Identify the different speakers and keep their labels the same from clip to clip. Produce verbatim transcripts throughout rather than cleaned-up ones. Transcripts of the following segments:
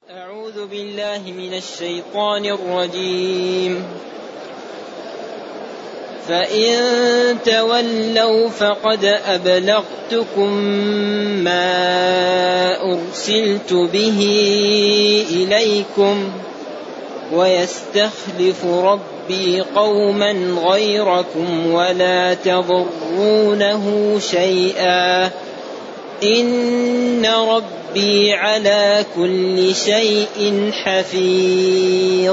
Speaker 1: أعوذ بالله من الشيطان الرجيم. فإن تولوا فقد أبلغتكم ما أرسلت به إليكم ويستخلف ربي قوما غيركم ولا تضرونه شيئا إن ربي على كل شيء حفيظ.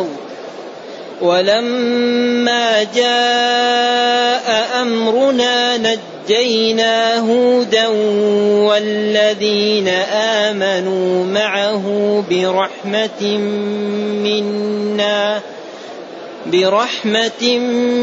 Speaker 1: ولما جاء أمرنا نجينا هودا والذين آمنوا معه برحمة منا برحمة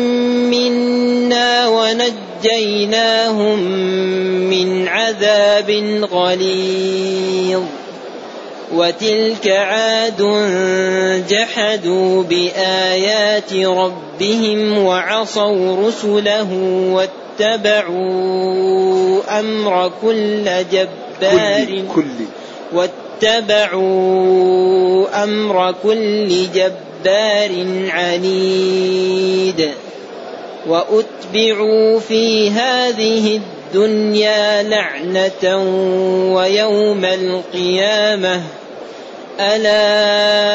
Speaker 1: منا ونجيناهم من عذاب غليظ. وتلك عاد جحدوا بآيات ربهم وعصوا رسله واتبعوا أمر كل جبار
Speaker 2: كل كل
Speaker 1: واتبعوا أمر كل جبار عنيد. وأتبعوا في هذه الدنيا لعنة ويوم القيامة ألا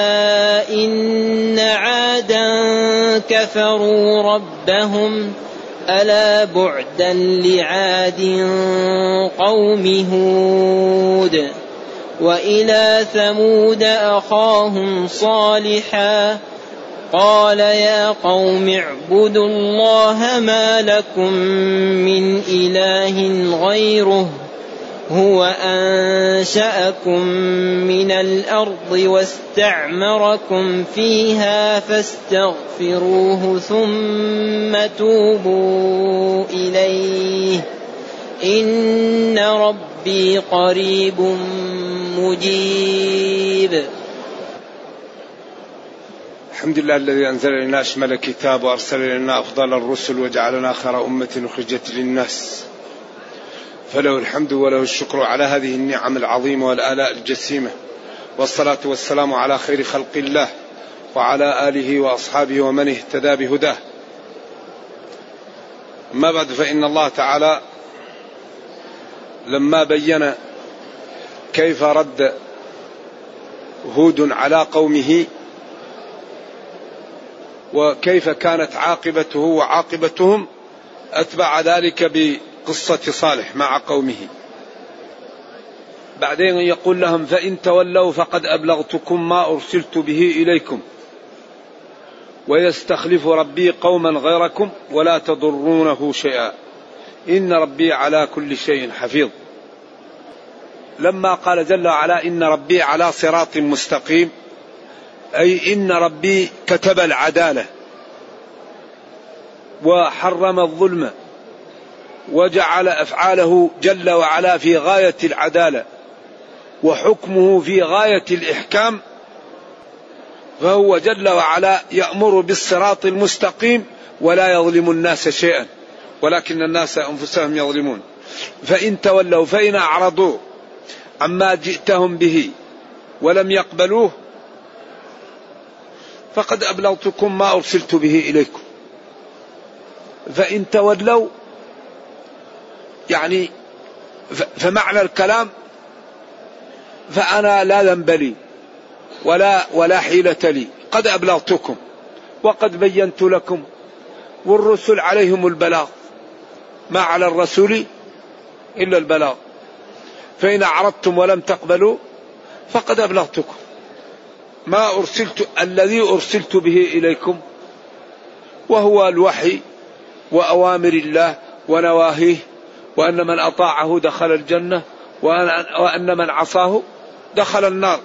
Speaker 1: إن عادا كفروا ربهم ألا بعدا لعاد قوم هود. وإلى ثمود أخاهم صالحا قال يا قوم اعبدوا الله ما لكم من إله غيره هو أنشأكم من الأرض واستعمركم فيها فاستغفروه ثم توبوا إليه إن ربي قريب مجيب.
Speaker 2: الحمد لله الذي أنزل لنا أشمل كتاب وأرسل لنا أفضل الرسل وجعلنا خير أمة أخرجت للناس فله الحمد وله الشكر على هذه النعم العظيمة والآلاء الجسيمة. والصلاة والسلام على خير خلق الله وعلى آله وأصحابه ومن اهتدى بهداه. ما بعد، فإن الله تعالى لما بين كيف رد هود على قومه وكيف كانت عاقبته وعاقبتهم أتبع ذلك بقصة صالح مع قومه. بعدين يقول لهم فإن تولوا فقد أبلغتكم ما أرسلت به إليكم ويستخلف ربي قوما غيركم ولا تضرونه شيئا إن ربي على كل شيء حفيظ. لما قال جل وعلا إن ربي على صراط مستقيم أي إن ربي كتب العدالة وحرم الظلم وجعل أفعاله جل وعلا في غاية العدالة وحكمه في غاية الإحكام، فهو جل وعلا يأمر بالصراط المستقيم ولا يظلم الناس شيئا ولكن الناس أنفسهم يظلمون. فإن تولوا فإن أعرضوا عما جئتهم به ولم يقبلوه فقد أبلغتكم ما أرسلت به إليكم. فإن تولوا يعني فمعنى الكلام فأنا لا ذنب لي ولا ولا حيلة لي، قد أبلغتكم وقد بينت لكم والرسل عليهم البلاغ، ما على الرسول إلا البلاغ. فإن أعرضتم ولم تقبلوا فقد أبلغتكم ما أرسلت الذي أرسلت به إليكم، وهو الوحي وأوامر الله ونواهيه، وأن من أطاعه دخل الجنة وأن من عصاه دخل النار.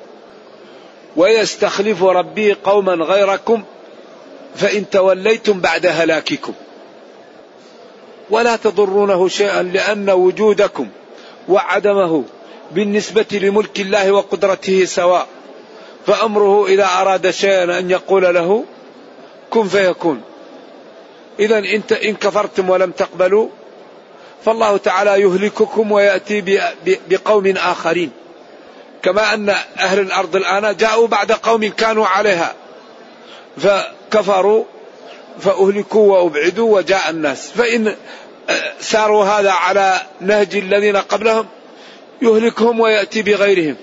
Speaker 2: ويستخلف ربي قوما غيركم فإن توليتم بعد هلاككم ولا تضرونه شيئا لأن وجودكم وعدمه بالنسبة لملك الله وقدرته سواء، فأمره إذا أراد شيئا أن يقول له كن فيكون. إذا إنت إن كفرتم ولم تقبلوا فالله تعالى يهلككم ويأتي بقوم آخرين كما أن أهل الأرض الآن جاءوا بعد قوم كانوا عليها فكفروا فأهلكوا وأبعدوا وجاء الناس، فإن ساروا هذا على نهج الذين قبلهم يهلكهم ويأتي بغيرهم.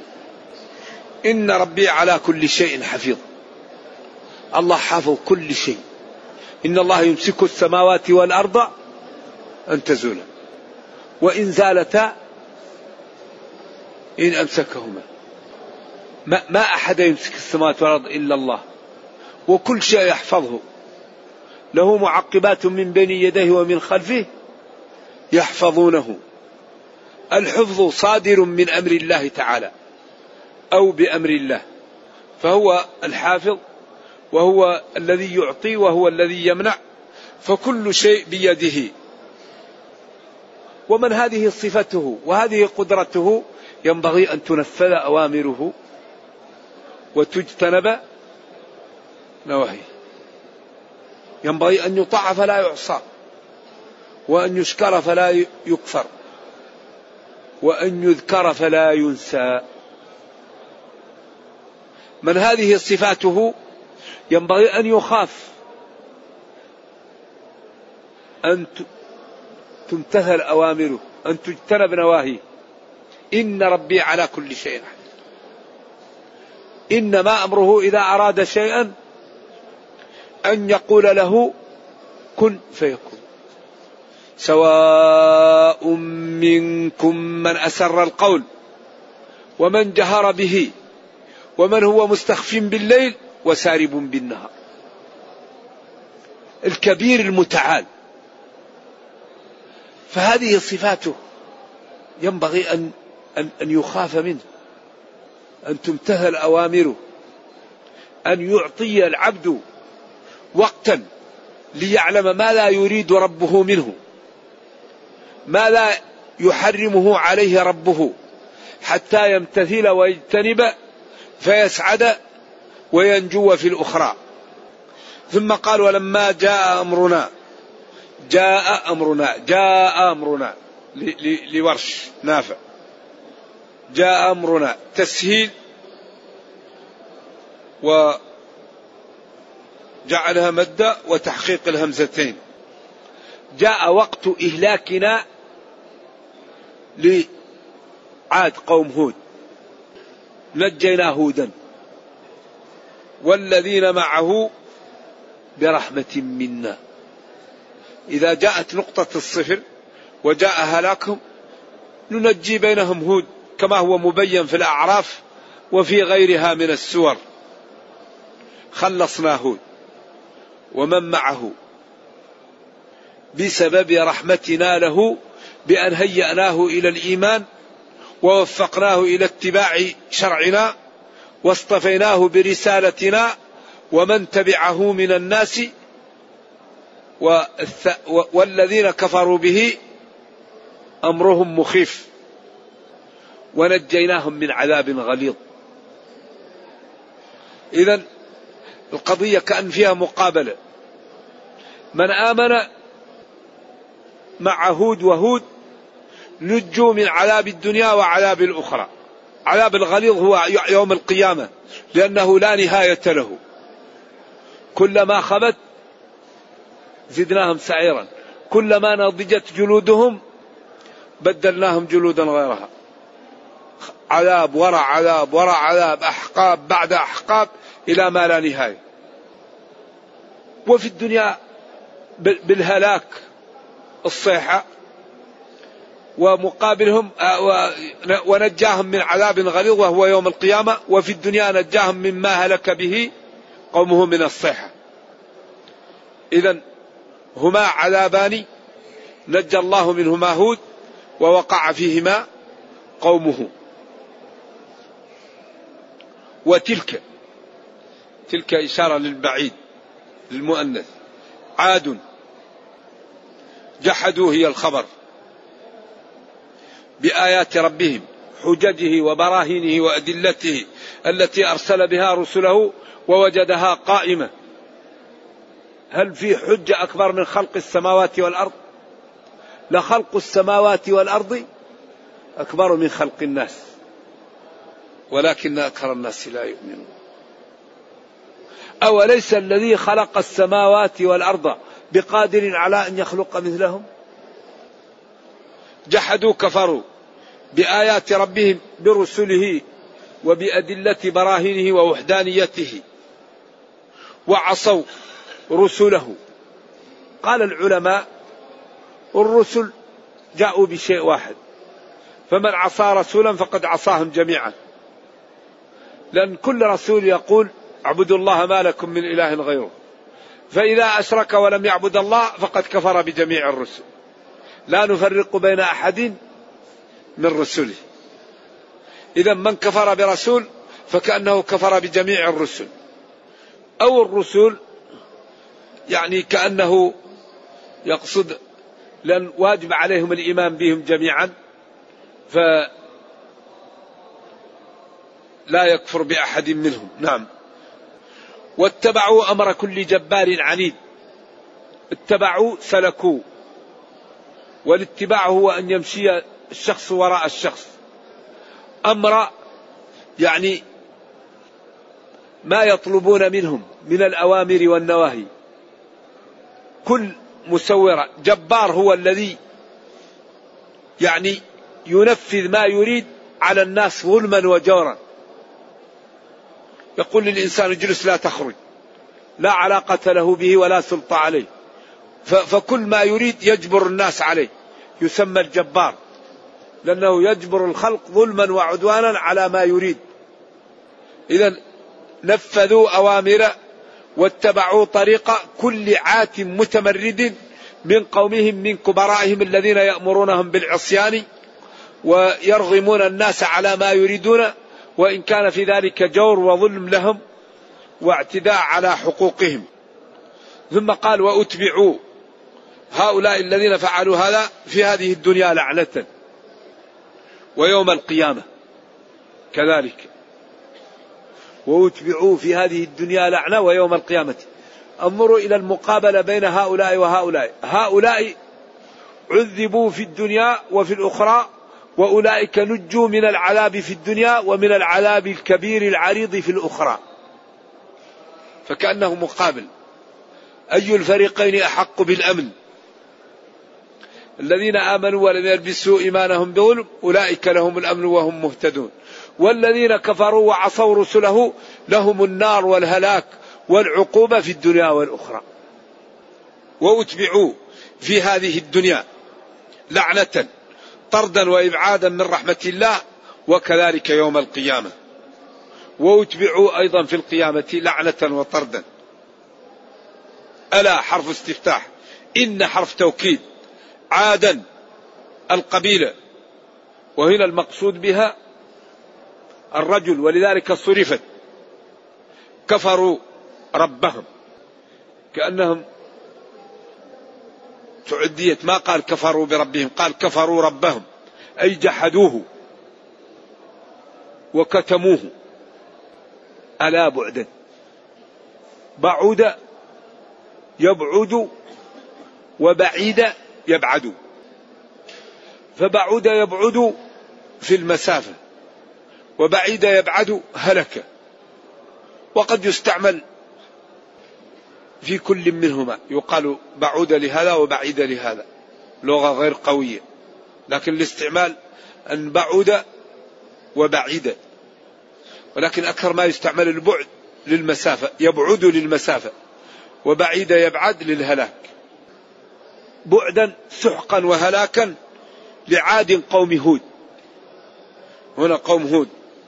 Speaker 2: إن ربي على كل شيء حفيظ. الله حافظ كل شيء. إن الله يمسك السماوات والأرض أن تزولا وإن زالتا إن أمسكهما. ما, ما أحد يمسك السماوات والأرض إلا الله، وكل شيء يحفظه، له معقبات من بين يديه ومن خلفه يحفظونه. الحفظ صادر من أمر الله تعالى أو بأمر الله، فهو الحافظ وهو الذي يعطي وهو الذي يمنع، فكل شيء بيده. ومن هذه صفته وهذه قدرته ينبغي أن تنفذ أوامره وتجتنب نواهيه. ينبغي أن يطاع فلا يعصى، وأن يشكر فلا يكفر، وأن يذكر فلا ينسى. من هذه صفاته ينبغي أن يخاف، أن تمتثل أوامره، أن تجتنب نواهيه. إن ربي على كل شيء حفيظ. إنما أمره إذا أراد شيئا أن يقول له كن فيكون. سواء منكم من أسر القول ومن جهر به ومن هو مستخف بالليل وسارب بالنهار. الكبير المتعال. فهذه صفاته ينبغي أن, أن, أن يخاف منه، أن تمتثل أوامره، أن يعطي العبد وقتا ليعلم ما لا يريد ربه منه، ما لا يحرمه عليه ربه، حتى يمتثل ويجتنب فيسعد وينجو في الأخرى. ثم قال ولما جاء أمرنا. جاء أمرنا جاء أمرنا لورش نافع. جاء أمرنا تسهيل وجعلها مدة وتحقيق الهمزتين. جاء وقت إهلاكنا لعاد قوم هود، نجينا هودا والذين معه برحمة منا. إذا جاءت نقطة الصفر وجاء هلاكهم ننجي بينهم هود كما هو مبين في الأعراف وفي غيرها من السور. خلصنا هود ومن معه بسبب رحمتنا له بأن هيأناه إلى الإيمان ووفقناه إلى اتباع شرعنا واصطفيناه برسالتنا ومن تبعه من الناس. والذين كفروا به أمرهم مخيف ونجيناهم من عذاب غليظ. إذن القضية كأن فيها مقابلة. من آمن مع هود وهود نجوا من عذاب الدنيا وعذاب الأخرى. عذاب الغليظ هو يوم القيامة لأنه لا نهاية له، كلما خبت زدناهم سعيرا، كلما نضجت جلودهم بدلناهم جلودا غيرها. عذاب وراء عذاب وراء عذاب، أحقاب بعد أحقاب إلى ما لا نهاية. وفي الدنيا بالهلاك الصيحة، ومقابلهم ونجاهم من عذاب غليظ وهو يوم القيامة. وفي الدنيا نجاهم مما هلك به قومه من الصيحة. إذن هما عذابان نجى الله منهما هود ووقع فيهما قومه. وتلك تلك إشارة للبعيد للمؤنث. عاد جحدوا هي الخبر بآيات ربهم، حججه وبراهينه وأدلته التي أرسل بها رسله ووجدها قائمة. هل في حجة أكبر من خلق السماوات والأرض؟ لخلق السماوات والأرض أكبر من خلق الناس. ولكن أكثر الناس لا يؤمنون. أوليس الذي خلق السماوات والأرض بقادر على أن يخلق مثلهم؟ جحدوا كفروا بآيات ربهم برسله وبأدلة براهينه ووحدانيته وعصوا رسله. قال العلماء الرسل جاءوا بشيء واحد، فمن عصى رسولا فقد عصاهم جميعا، لأن كل رسول يقول اعبدوا الله ما لكم من إله غيره، فإذا أشرك ولم يعبد الله فقد كفر بجميع الرسل، لا نفرق بين أحد من رسله. إذا من كفر برسول فكأنه كفر بجميع الرسل، أو الرسل يعني كأنه يقصد لأن واجب عليهم الإيمان بهم جميعا، فلا يكفر بأحد منهم. نعم. واتبعوا أمر كل جبار عنيد. اتبعوا سلكوا، والاتباع هو أن يمشي الشخص وراء الشخص. أمر يعني ما يطلبون منهم من الأوامر والنواهي. كل مسورة. جبار هو الذي يعني ينفذ ما يريد على الناس ظلما وجورا. يقول للإنسان اجلس لا تخرج، لا علاقة له به ولا سلطة عليه، فكل ما يريد يجبر الناس عليه، يسمى الجبار، لأنه يجبر الخلق ظلما وعدوانا على ما يريد. إذن نفذوا أوامر واتبعوا طريق كل عات متمرد من قومهم من كبرائهم الذين يأمرونهم بالعصيان ويرغمون الناس على ما يريدون، وإن كان في ذلك جور وظلم لهم واعتداء على حقوقهم. ثم قال وأتبعوا هؤلاء الذين فعلوا هذا في هذه الدنيا لعنة ويوم القيامة كذلك. وأتبعوا في هذه الدنيا لعنة ويوم القيامة. انظروا إلى المقابلة بين هؤلاء وهؤلاء. هؤلاء عذبوا في الدنيا وفي الأخرى، وأولئك نجوا من العذاب في الدنيا ومن العذاب الكبير العريض في الأخرى. فكأنه مقابل. أي الفريقين أحق بالأمن؟ الذين آمنوا ولم يلبسوا إيمانهم بظلم أولئك لهم الأمن وهم مهتدون، والذين كفروا وعصوا رسله لهم النار والهلاك والعقوبة في الدنيا والأخرى. وأتبعوا في هذه الدنيا لعنة طردا وإبعادا من رحمة الله، وكذلك يوم القيامة. وأتبعوا أيضا في القيامة لعنة وطردا. ألا حرف استفتاح، إن حرف توكيد، عادا القبيلة، وهنا المقصود بها الرجل، ولذلك صرفت. كفروا ربهم كأنهم تعديت، ما قال كفروا بربهم، قال كفروا ربهم أي جحدوه وكتموه. ألا بعدا، بعد يبعد وبعيد يبعد، فبعد يبعد في المسافة وبعيد يبعد هلك. وقد يستعمل في كل منهما، يقال بعود لهذا وبعيد لهذا، لغة غير قوية، لكن الاستعمال أن بعود وبعيد، ولكن أكثر ما يستعمل البعد للمسافة، يبعد للمسافة، وبعيد يبعد للهلاك. بعدا سحقا وهلاكا لعاد قوم هود، هنا قوم هود.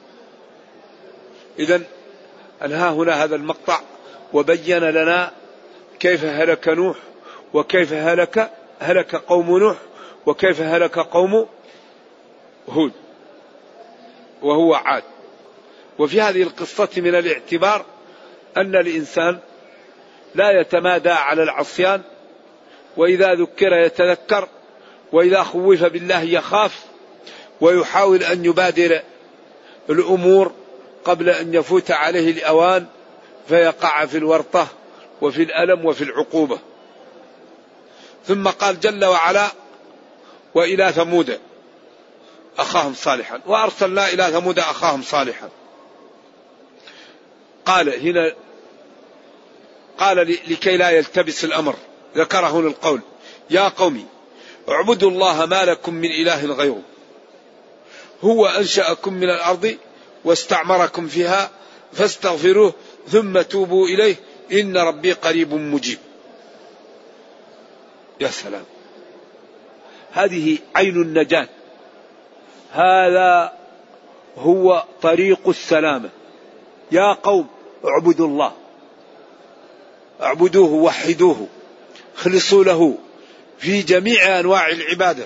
Speaker 2: إذن أنهى هنا هذا المقطع وبين لنا كيف هلك نوح، وكيف هلك هلك قوم نوح، وكيف هلك قوم هود وهو عاد. وفي هذه القصة من الاعتبار أن الإنسان لا يتمادى على العصيان، وإذا ذكر يتذكر، وإذا خوف بالله يخاف، ويحاول أن يبادر الأمور قبل أن يفوت عليه الأوان فيقع في الورطة وفي الألم وفي العقوبة. ثم قال جل وعلا وإلى ثمود أخاهم صالحا، وأرسلنا إلى ثمود أخاهم صالحا. قال هنا قال لكي لا يلتبس الأمر ذكره القول: يا قوم اعبدوا الله ما لكم من إله غيره، هو أنشأكم من الأرض واستعمركم فيها فاستغفروه ثم توبوا إليه إن ربي قريب مجيب. يا سلام، هذه عين النجاة، هذا هو طريق السلامة. يا قوم اعبدوا الله، اعبدوه وحدوه، خلصوا له في جميع أنواع العبادة.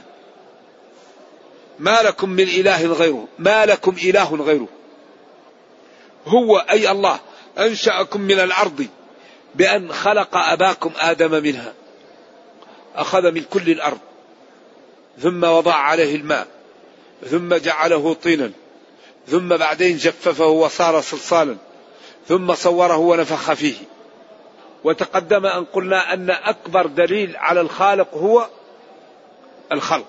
Speaker 2: ما لكم من إله غيره، ما لكم إله غيره. هو أي الله أنشأكم من الأرض بأن خلق أباكم آدم منها، أخذ من كل الأرض ثم وضع عليه الماء ثم جعله طينا ثم بعدين جففه وصار صلصالا ثم صوره ونفخ فيه. وتقدم أن قلنا أن أكبر دليل على الخالق هو الخلق.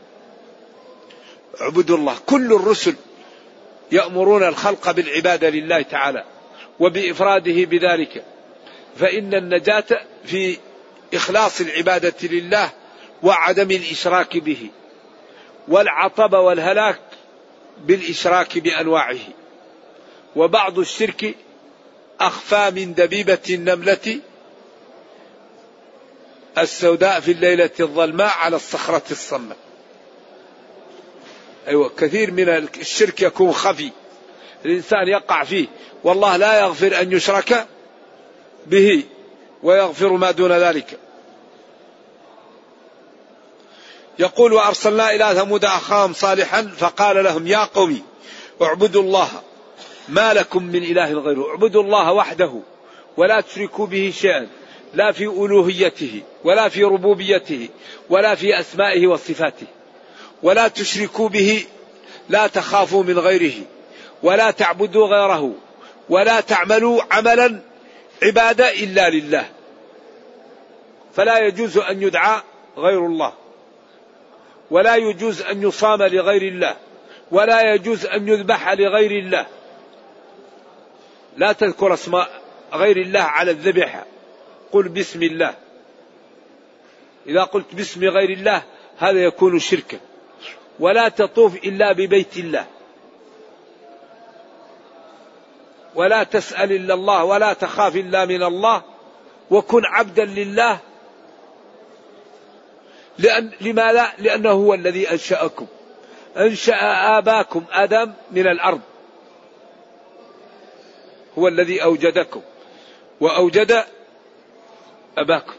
Speaker 2: اعبدوا الله، كل الرسل يأمرون الخلق بالعبادة لله تعالى وبإفراده بذلك، فإن النجاة في إخلاص العبادة لله وعدم الإشراك به، والعطب والهلاك بالإشراك بأنواعه. وبعض الشرك أخفى من دبيبة النملة السوداء في الليلة الظلماء على الصخرة الصماء. أيوة، كثير من الشرك يكون خفي، الإنسان يقع فيه، والله لا يغفر أن يشرك به ويغفر ما دون ذلك. يقول: وأرسلنا إلى ثمود أخاهم صالحا فقال لهم يا قوم اعبدوا الله ما لكم من إله غيره. اعبدوا الله وحده ولا تشركوا به شيئا، لا في ألوهيته ولا في ربوبيته ولا في أسمائه وصفاته، ولا تشركوا به، لا تخافوا من غيره ولا تعبدوا غيره ولا تعملوا عملا عبادة إلا لله. فلا يجوز أن يدعى غير الله، ولا يجوز أن يصام لغير الله، ولا يجوز أن يذبح لغير الله. لا تذكر اسم غير الله على الذبح، قل بسم الله. إذا قلت باسم غير الله هذا يكون شركا. ولا تطوف إلا ببيت الله، ولا تسأل إلا الله، ولا تخاف إلا من الله، وكن عبدا لله. لأن لماذا؟ لأنه هو الذي أنشأكم، أنشأ آباكم آدم من الأرض، هو الذي أوجدكم وأوجد أباكم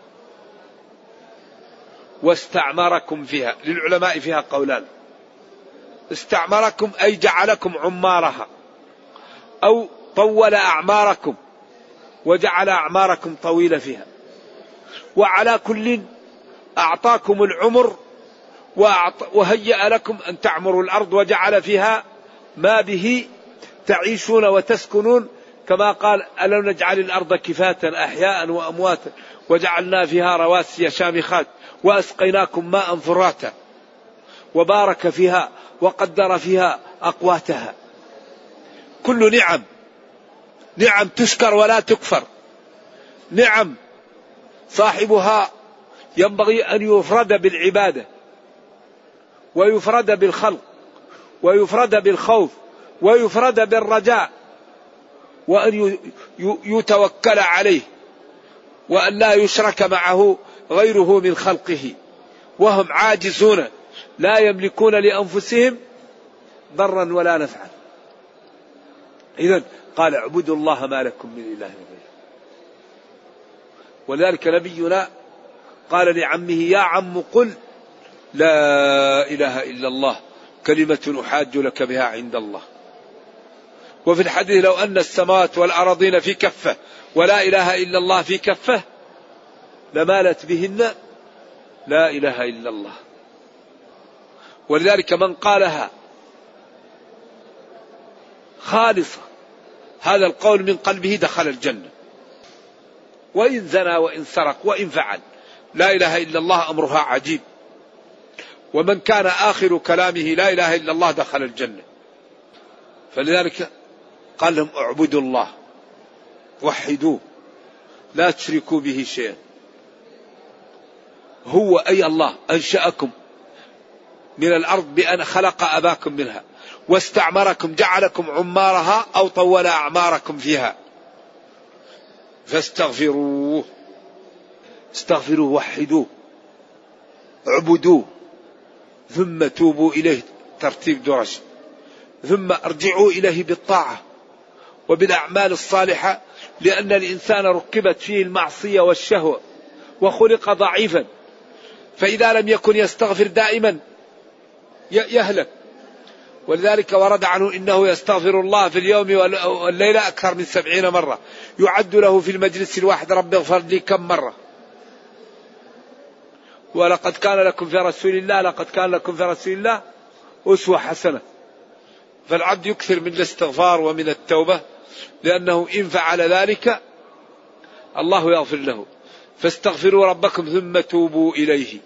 Speaker 2: واستعمركم فيها. للعلماء فيها قولان: استعمركم أي جعلكم عمارها، أو طول أعماركم وجعل أعماركم طويلة فيها. وعلى كل أعطاكم العمر وهيأ لكم أن تعمروا الأرض وجعل فيها ما به تعيشون وتسكنون، كما قال: ألم نجعل الأرض كفاة أحياء وأمواتا وجعلنا فيها رواسي شامخات وأسقيناكم ماء فراتا وبارك فيها وقدر فيها أقواتها. كل نعم، نعم تشكر ولا تكفر، نعم صاحبها ينبغي أن يفرد بالعبادة ويفرد بالخلق ويفرد بالخوف ويفرد بالرجاء، وأن يتوكل عليه، وأن لا يشرك معه غيره من خلقه، وهم عاجزون لا يملكون لأنفسهم ضرا ولا نفعا. إذن قال: اعبدوا الله ما لكم من إله غيره. ولذلك نبينا قال لعمه: يا عم قل لا إله إلا الله كلمة أحاج لك بها عند الله. وفي الحديث: لو أن السماوات والأراضين في كفة ولا إله إلا الله في كفة لمالت بهن لا إله إلا الله. ولذلك من قالها خالصة هذا القول من قلبه دخل الجنة، وإن زنى وإن سرق وإن فعل. لا إله إلا الله أمرها عجيب. ومن كان آخر كلامه لا إله إلا الله دخل الجنة. فلذلك قال لهم اعبدوا الله وحدوه لا تشركوا به شيئا. هو أي الله أنشأكم من الأرض بأن خلق أباكم منها واستعمركم جعلكم عمارها أو طول أعماركم فيها فاستغفروه. استغفروه وحدوه اعبدوه ثم توبوا إليه ترتيب درجي، ثم ارجعوا إليه بالطاعة وبالأعمال الصالحة، لأن الإنسان ركبت فيه المعصية والشهوة وخلق ضعيفا، فإذا لم يكن يستغفر دائما يهلك. ولذلك ورد عنه إنه يستغفر الله في اليوم والليلة أكثر من سبعين مرة، يعد له في المجلس الواحد رب اغفر لي كم مرة. ولقد كان لكم في رسول الله لقد كان لكم في رسول الله أسوة حسنة. فالعبد يكثر من الاستغفار ومن التوبة، لأنه إن فعل ذلك الله يغفر له. فاستغفروا ربكم ثم توبوا إليه.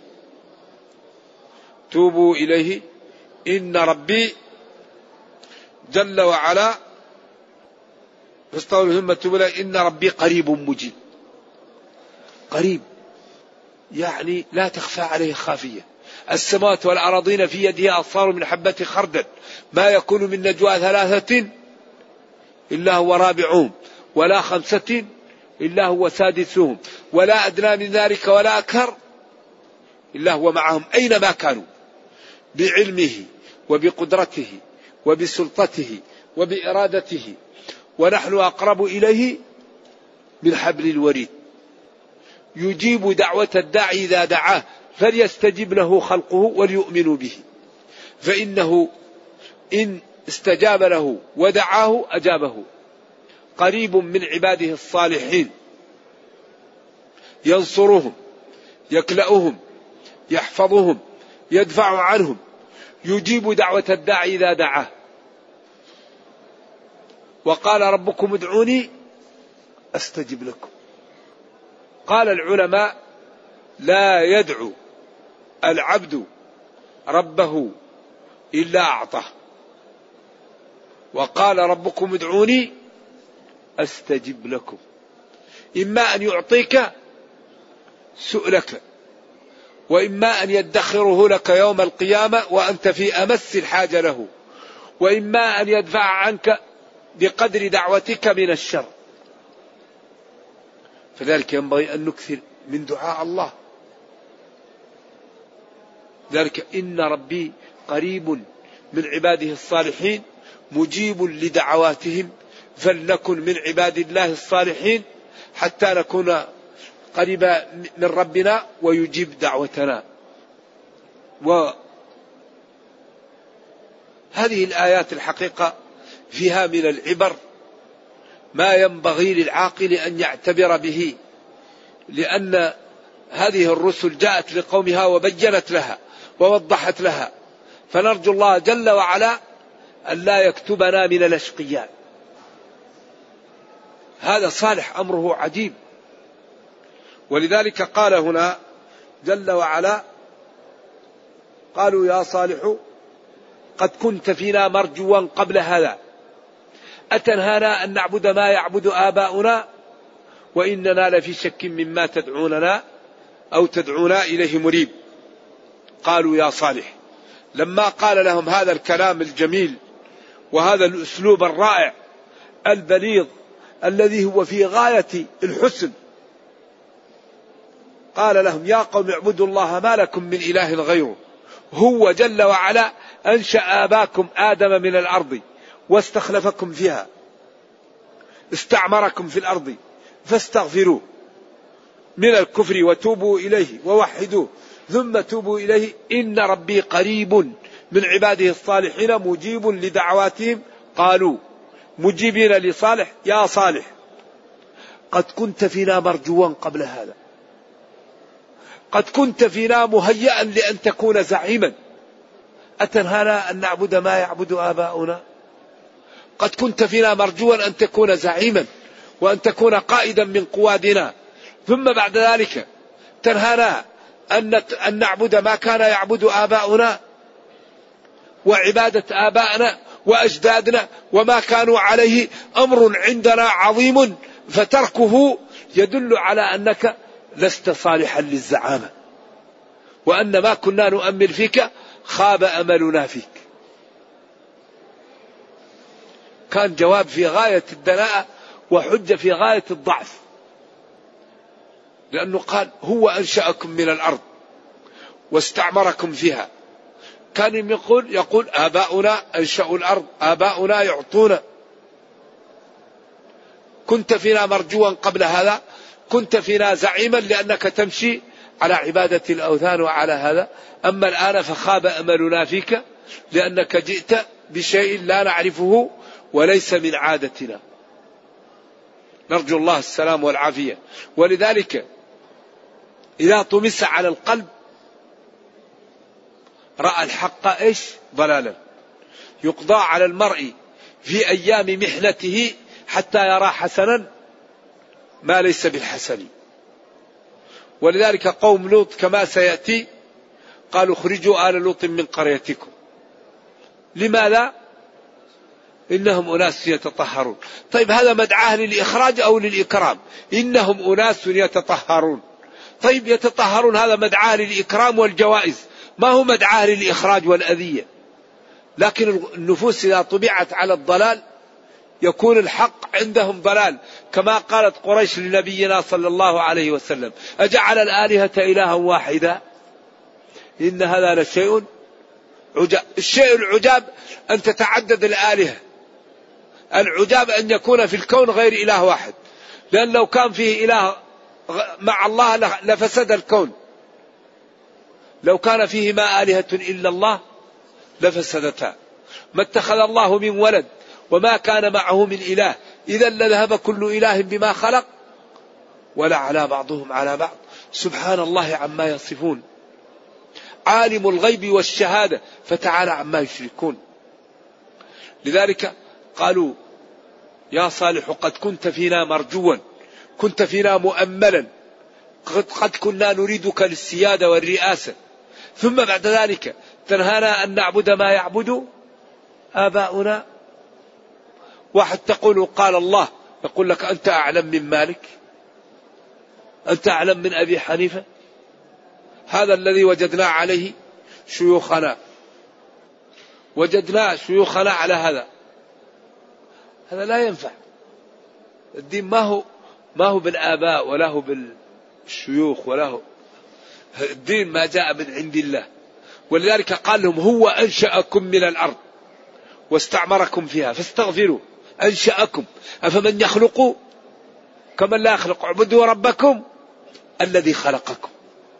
Speaker 2: توبوا إليه إن ربي جل وعلا فاستغفروا ثم توبوا إليه إن ربي قريب مجيب. قريب يعني لا تخفى عليه خافية. السماوات والأراضين في يده أبصار من حبة خردل ما يكون من نجوى ثلاثة إلا هو رابعهم ولا خمسة إلا هو سادسهم ولا أدنى من ذلك ولا أكثر إلا هو معهم أينما كانوا بعلمه وبقدرته وبسلطته وبإرادته، ونحن أقرب إليه من حبل الوريد. يجيب دعوة الداعي إذا دعاه فليستجب له خلقه وليؤمنوا به، فإنه إن استجاب له ودعاه أجابه. قريب من عباده الصالحين ينصرهم يكلأهم يحفظهم يدفع عنهم، يجيب دعوة الداعي إذا دعاه. وقال ربكم ادعوني أستجب لكم. قال العلماء لا يدعو العبد ربه إلا أعطاه. وقال ربكم ادعوني أستجب لكم، إما أن يعطيك سؤلك وإما أن يدخره لك يوم القيامة وأنت في أمس الحاجة له، وإما أن يدفع عنك بقدر دعوتك من الشر. فذلك ينبغي أن نكثر من دعاء الله. ذلك إن ربي قريب من عباده الصالحين مجيب لدعواتهم، فلنكن من عباد الله الصالحين حتى نكون قريبا من ربنا ويجيب دعوتنا. وهذه الآيات الحقيقة فيها من العبر ما ينبغي للعاقل أن يعتبر به، لأن هذه الرسل جاءت لقومها وبينت لها ووضحت لها، فنرجو الله جل وعلا أن لا يكتبنا من الأشقياء. هذا صالح أمره عجيب. ولذلك قال هنا جل وعلا قالوا يا صالح قد كنت فينا مرجوا قبل هذا أتنهانا أن نعبد ما يعبد آباؤنا وإننا لفي شك مما تدعوننا أو تدعونا إليه مريب. قالوا يا صالح، لما قال لهم هذا الكلام الجميل وهذا الأسلوب الرائع البليغ الذي هو في غاية الحسن، قال لهم يا قوم اعبدوا الله ما لكم من إله غيره، هو جل وعلا أنشأ آباكم آدم من الأرض واستخلفكم فيها، استعمركم في الأرض فاستغفروه من الكفر وتوبوا إليه ووحدوه ثم توبوا إليه إن ربي قريب من عباده الصالحين مجيب لدعواتهم. قالوا مجيبين لصالح يا صالح قد كنت فينا مرجوا قبل هذا، قد كنت فينا مهيئا لأن تكون زعيما، أتنهانا أن نعبد ما يعبد آباؤنا؟ قد كنت فينا مرجوا أن تكون زعيما وأن تكون قائدا من قوادنا، ثم بعد ذلك تنهانا أن أن نعبد ما كان يعبد آباؤنا وعبادة آبائنا وأجدادنا وما كانوا عليه أمر عندنا عظيم، فتركه يدل على أنك لست صالحا للزعامة، وأن ما كنا نؤمل فيك خاب أملنا فيك. كان جواب في غاية الدناءة وحجة في غاية الضعف، لأنه قال هو أنشأكم من الأرض واستعمركم فيها. كان يقول يقول آباؤنا أنشأوا الأرض، آباؤنا يعطونا. كنت فينا مرجوا قبل هذا، كنت فينا زعيما لأنك تمشي على عبادة الأوثان وعلى هذا، أما الآن فخاب أملنا فيك لأنك جئت بشيء لا نعرفه وليس من عادتنا. نرجو الله السلام والعافية. ولذلك إذا طمس على القلب رأى الحق إيش ضلالا. يقضى على المرء في أيام محنته حتى يرى حسنا ما ليس بالحسن. ولذلك قوم لوط كما سيأتي قالوا اخرجوا آل لوط من قريتكم. لماذا؟ إنهم أناس يتطهرون. طيب هذا مدعاه للإخراج أو للإكرام؟ إنهم أناس يتطهرون. طيب يتطهرون هذا مدعاه للإكرام والجوائز، ما هو مدعاه للإخراج والأذية. لكن النفوس إذا طبعت على الضلال يكون الحق عندهم ضلال، كما قالت قريش لنبينا صلى الله عليه وسلم أجعل الآلهة إلها واحدا إن هذا لشيء عجاب. الشيء العجاب أن تتعدد الآلهة، العجاب أن يكون في الكون غير إله واحد، لأن لو كان فيه إله مع الله لفسد الكون. لو كان فيهما آلهة إلا الله لفسدتا. ما اتخذ الله من ولد وما كان معه من إله إذا لذهب كل إله بما خلق ولا على بعضهم على بعض سبحان الله عما يصفون. عالم الغيب والشهادة فتعالى عما يشركون. لذلك قالوا يا صالح قد كنت فينا مرجوا، كنت فينا مؤملا، قد كنا نريدك للسيادة والرئاسة، ثم بعد ذلك تنهانا أن نعبد ما يعبد آباؤنا. واحد تقول قال الله، يقول لك أنت أعلم من مالك، أنت أعلم من أبي حنيفة. هذا الذي وجدنا عليه شيوخنا، وجدنا شيوخنا على هذا. هذا لا ينفع. الدين ما هو ما هو بالآباء ولا هو بالشيوخ ولا هو، الدين ما جاء من عند الله. ولذلك قال لهم هو أنشأكم من الأرض واستعمركم فيها فاستغفروا. أنشأكم أفمن يخلق كمن لا يخلق، اعبدوا ربكم الذي خلقكم.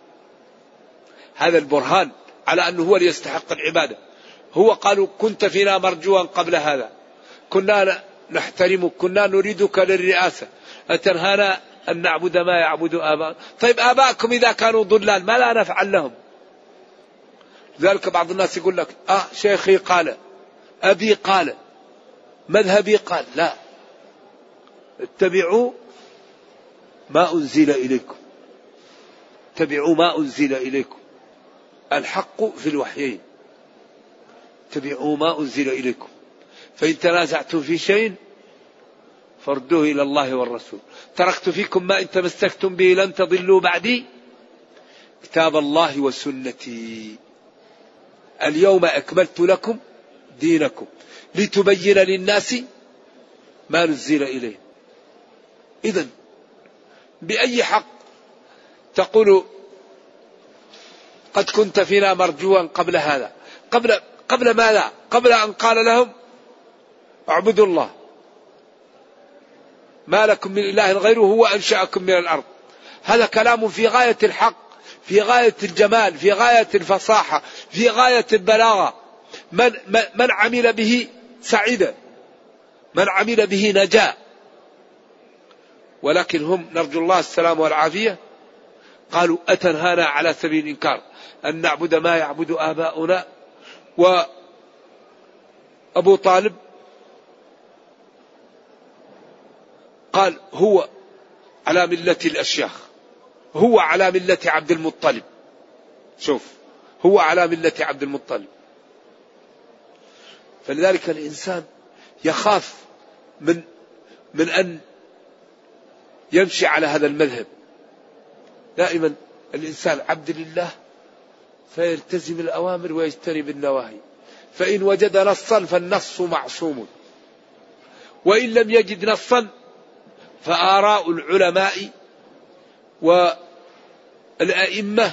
Speaker 2: هذا البرهان على أنه هو اللي يستحق العبادة. هو قالوا كنت فينا مرجوا قبل هذا، كنا نحترمك، كنا نريدك للرئاسة، أتنهانا أن نعبد ما يعبد آباء. طيب آباءكم إذا كانوا ضلال ما لا نفعل لهم؟ لذلك بعض الناس يقول لك آه شيخي قال، أبي قال، مذهبي قال. لا، اتبعوا ما أنزل إليكم، اتبعوا ما أنزل إليكم، الحق في الوحيين، اتبعوا ما أنزل إليكم، فإن تنازعتم في شيء فردوه إلى الله والرسول، تركت فيكم ما إن تمسكتم به لن تضلوا بعدي كتاب الله وسنتي، اليوم أكملت لكم دينكم لتبين للناس ما نزل إليه. إذن بأي حق تقول قد كنت فينا مرجوا قبل هذا؟ قبل قبل ماذا؟ قبل أن قال لهم اعبدوا الله ما لكم من إله غيره هو أنشأكم من الأرض. هذا كلام في غاية الحق، في غاية الجمال، في غاية الفصاحة، في غاية البلاغة. من, من عمل به سعيد، من عمل به نجا. ولكن هم نرجو الله السلام والعافية قالوا أتنهانا على سبيل الإنكار أن نعبد ما يعبد آباؤنا. وأبو طالب قال هو على ملة الأشياخ، هو على ملة عبد المطلب، شوف هو على ملة عبد المطلب. فلذلك الإنسان يخاف من من أن يمشي على هذا المذهب. دائما الإنسان عبد لله فيلتزم الأوامر ويجتنب النواهي، فإن وجد نصا فالنص معصوم، وإن لم يجد نصا فآراء العلماء والأئمة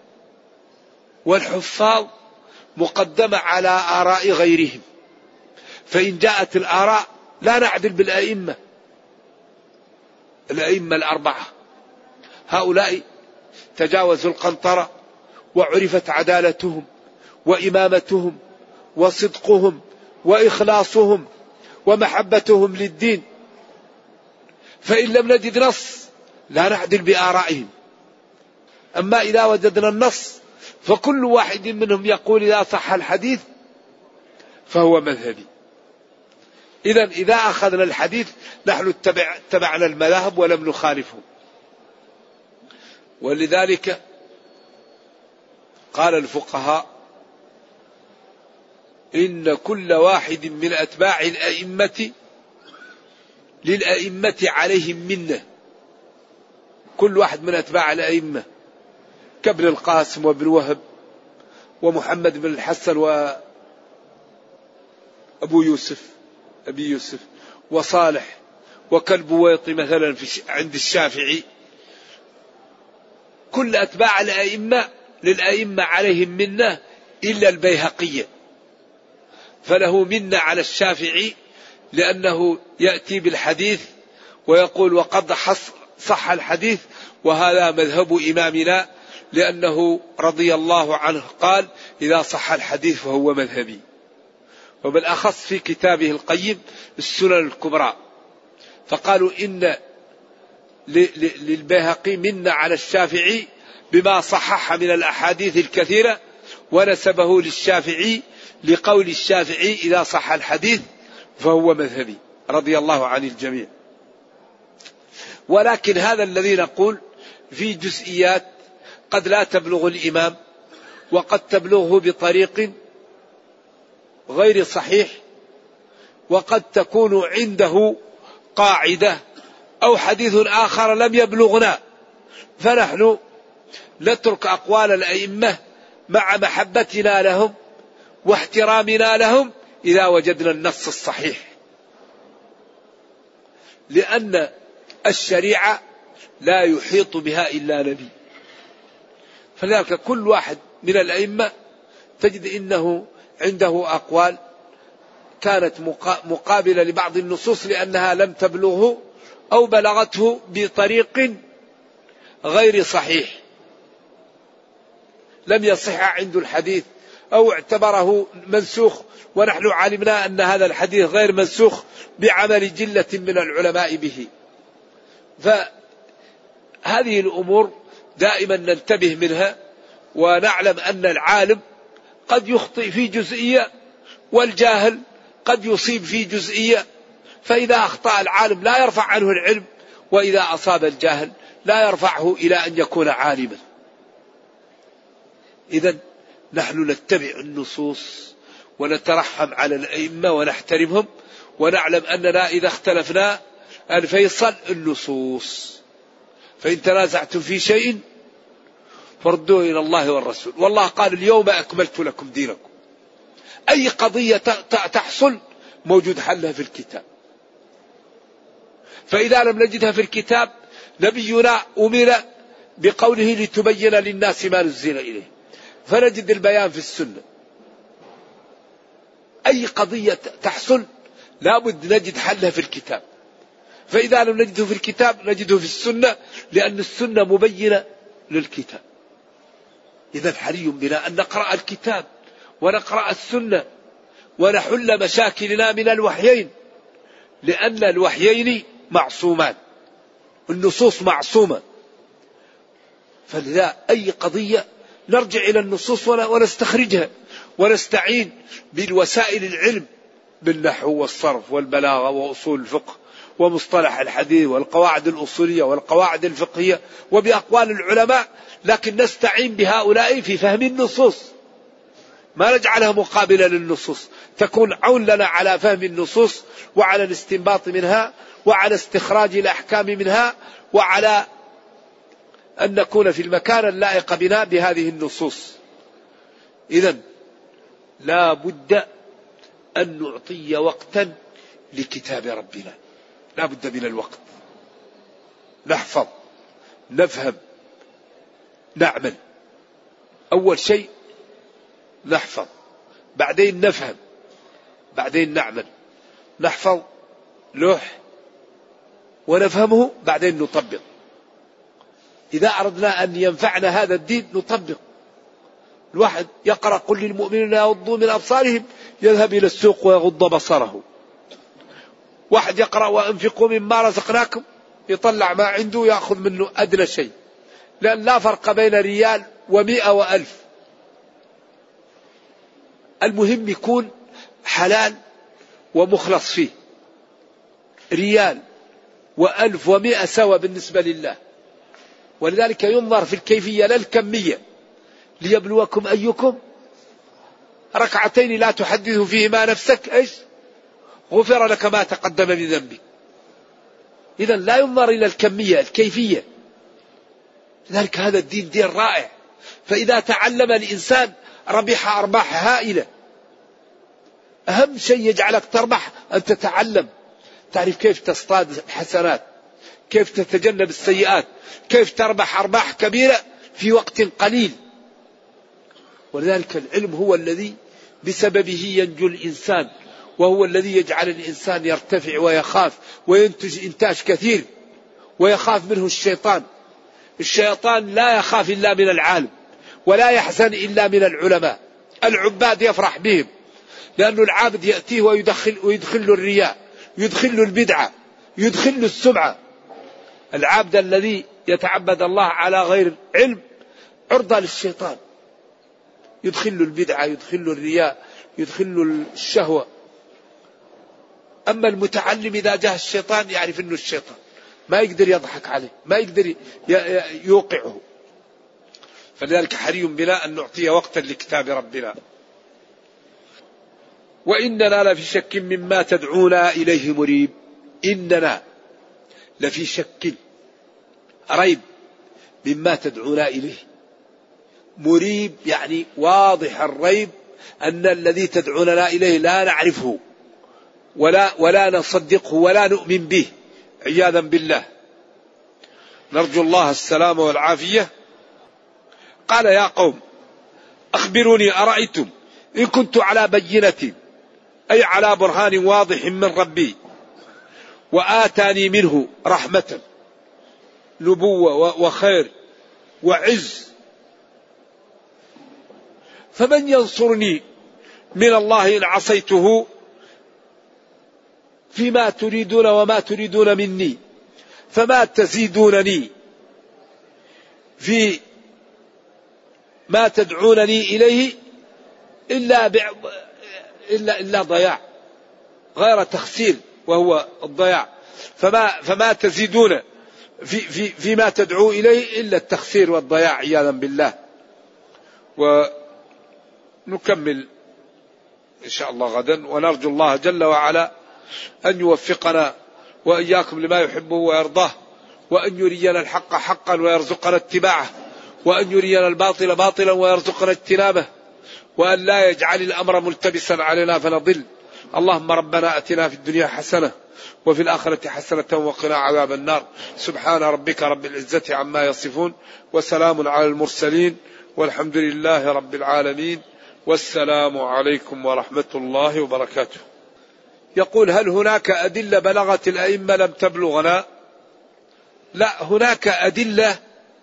Speaker 2: والحفاظ مقدمة على آراء غيرهم. فإن جاءت الآراء لا نعدل بالأئمة، الأئمة الأربعة هؤلاء تجاوزوا القنطرة وعرفت عدالتهم وإمامتهم وصدقهم وإخلاصهم ومحبتهم للدين. فإن لم نجد نص لا نعدل بآرائهم. أما إذا وجدنا النص فكل واحد منهم يقول إذا صح الحديث فهو مذهبي. إذا إذا أخذنا الحديث نحن اتبعنا المذاهب ولم نخالفهم. ولذلك قال الفقهاء إن كل واحد من أتباع الأئمة للأئمة عليهم منة. كل واحد من أتباع الأئمة كابن القاسم وابن وهب ومحمد بن الحسن وأبو يوسف أبي يوسف وصالح وكالبويطي مثلا في عند الشافعي، كل أتباع الأئمة للأئمة عليهم منة إلا البيهقية، فله منة على الشافعي لأنه يأتي بالحديث ويقول وقد صح الحديث وهذا مذهب إمامنا، لأنه رضي الله عنه قال إذا صح الحديث فهو مذهبي. وبالأخص في كتابه القيم السنن الكبرى فقالوا إن للبيهقي منة على الشافعي بما صحح من الأحاديث الكثيرة، ونسبه للشافعي لقول الشافعي إذا صح الحديث فهو مذهبي رضي الله عن الجميع. ولكن هذا الذي نقول في جزئيات قد لا تبلغ الإمام وقد تبلغه بطريق غير صحيح، وقد تكون عنده قاعدة أو حديث آخر لم يبلغنا، فنحن نترك أقوال الأئمة مع محبتنا لهم واحترامنا لهم إذا وجدنا النص الصحيح، لأن الشريعة لا يحيط بها إلا نبي. فلذلك كل واحد من الأئمة تجد إنه عنده أقوال كانت مقابلة لبعض النصوص لأنها لم تبلغه أو بلغته بطريق غير صحيح، لم يصح عنده الحديث أو اعتبره منسوخ، ونحن علمنا أن هذا الحديث غير منسوخ بعمل جلة من العلماء به. فهذه الأمور دائما ننتبه منها، ونعلم أن العالم قد يخطئ في جزئية والجاهل قد يصيب في جزئية، فإذا أخطأ العالم لا يرفع عنه العلم، وإذا أصاب الجاهل لا يرفعه إلى أن يكون عالما. إذن نحن نتبع النصوص ونترحم على الأئمة ونحترمهم، ونعلم أننا إذا اختلفنا الفيصل النصوص، فإن تنازعتم في شيء فردوه إلى الله والرسول، والله قال اليوم أكملت لكم دينكم. أي قضية تحصل موجود حلها في الكتاب، فإذا لم نجدها في الكتاب نبينا أمر بقوله لتبين للناس ما نزل إليه، فنجد البيان في السنة. أي قضية تحصل لابد نجد حلها في الكتاب، فإذا لم نجده في الكتاب نجده في السنة، لأن السنة مبينة للكتاب. إذا حري بنا أن نقرأ الكتاب ونقرأ السنة ونحل مشاكلنا من الوحيين، لأن الوحيين معصومان، النصوص معصومة. فلذا أي قضية نرجع إلى النصوص ونستخرجها، ونستعين بالوسائل العلم بالنحو والصرف والبلاغة وأصول الفقه ومصطلح الحديث والقواعد الأصولية والقواعد الفقهية وبأقوال العلماء، لكن نستعين بهؤلاء في فهم النصوص، ما نجعلها مقابلة للنصوص، تكون عون لنا على فهم النصوص وعلى الاستنباط منها وعلى استخراج الأحكام منها وعلى أن نكون في المكان اللائق بنا بهذه النصوص. إذن لا بد أن نعطي وقتا لكتاب ربنا، لا بد من الوقت، نحفظ نفهم نعمل. أول شيء نحفظ، بعدين نفهم، بعدين نعمل. نحفظ لوح ونفهمه، بعدين نطبق. إذا أردنا أن ينفعنا هذا الدين نطبق. الواحد يقرأ قل للمؤمنين يغضوا من أبصارهم، يذهب إلى السوق ويغض بصره. واحد يقرأ وأنفقوا مما رزقناكم، يطلع ما عنده يأخذ منه أدنى شيء، لأن لا فرق بين ريال ومئة وألف. المهم يكون حلال ومخلص فيه. ريال وألف ومئة سوا بالنسبة لله، ولذلك ينظر في الكيفية لا الكمية. ليبلوكم أيكم، ركعتين لا تحدث فيهما نفسك إيش غفر لك ما تقدم من ذنبك. إذا لا ينظر إلى الكمية، الكيفية. لذلك هذا الدين دين رائع. فإذا تعلم الإنسان ربح أرباح هائلة. أهم شيء يجعلك تربح أن تتعلم، تعرف كيف تصطاد الحسنات، كيف تتجنب السيئات، كيف تربح أرباح كبيرة في وقت قليل. ولذلك العلم هو الذي بسببه ينجو الإنسان، وهو الذي يجعل الإنسان يرتفع ويخاف وينتج إنتاج كثير، ويخاف منه الشيطان. الشيطان لا يخاف إلا من العالم، ولا يحزن إلا من العلماء. العباد يفرح بهم، لأن العابد يأتيه ويدخل, ويدخل الرياء، يدخل البدعة، يدخل السمعة. العابد الذي يتعبد الله على غير علم عرضة للشيطان، يدخل البدعة، يدخل الرياء، يدخل الشهوة. أما المتعلم إذا جاء الشيطان يعرف أنه الشيطان، ما يقدر يضحك عليه، ما يقدر يوقعه. فلذلك حري بنا أن نعطي وقتا لكتاب ربنا. وإننا لفي شك مما تدعونا إليه مريب. إننا لفي شك، ريب، مما تدعونا إليه. مريب يعني واضح الريب أن الذي تدعوننا إليه لا نعرفه ولا ولا نصدقه ولا نؤمن به، عياذا بالله. نرجو الله السلامة والعافية. قال يا قوم أخبروني أرأيتم إن كنت على بينة، أي على برهان واضح من ربي، وآتاني منه رحمة، نبوة وخير وعز، فمن ينصرني من الله إن عصيته فيما تريدون وما تريدون مني، فما تزيدونني في ما تدعونني إليه إلا إلا إلا ضياع، غير تخسير وهو الضياع. فما فما تزيدون في في فيما تدعو إليه إلا التخسير والضياع عياذا بالله. ونكمل إن شاء الله غدا، ونرجو الله جل وعلا أن يوفقنا وإياكم لما يحبه ويرضاه، وأن يرينا الحق حقا ويرزقنا اتباعه، وأن يرينا الباطل باطلا ويرزقنا اجتنابه، وأن لا يجعل الأمر ملتبسا علينا فنضل. اللهم ربنا أتنا في الدنيا حسنة وفي الآخرة حسنة وقنا عذاب النار. سبحان ربك رب العزة عما يصفون، وسلام على المرسلين، والحمد لله رب العالمين، والسلام عليكم ورحمة الله وبركاته. يقول هل هناك أدلة بلغت الأئمة لم تبلغنا؟ لا، هناك أدلة